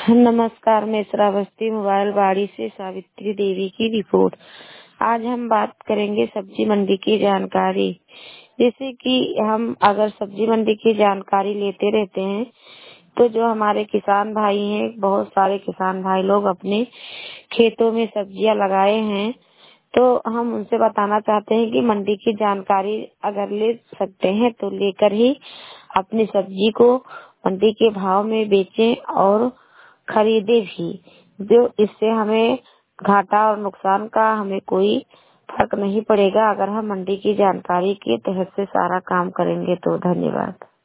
नमस्कार, मैं श्रावस्ती मोबाइल बाड़ी से सावित्री देवी की रिपोर्ट। आज हम बात करेंगे सब्जी मंडी की जानकारी। जैसे कि हम अगर सब्जी मंडी की जानकारी लेते रहते हैं तो जो हमारे किसान भाई हैं, बहुत सारे किसान भाई लोग अपने खेतों में सब्जियां लगाए हैं, तो हम उनसे बताना चाहते हैं कि मंडी की जानकारी अगर ले सकते हैं तो लेकर ही अपनी सब्जी को मंडी के भाव में बेचें और खरीदे भी। जो इससे हमें घाटा और नुकसान का हमें कोई फर्क नहीं पड़ेगा अगर हम मंडी की जानकारी के तहत से सारा काम करेंगे तो। धन्यवाद।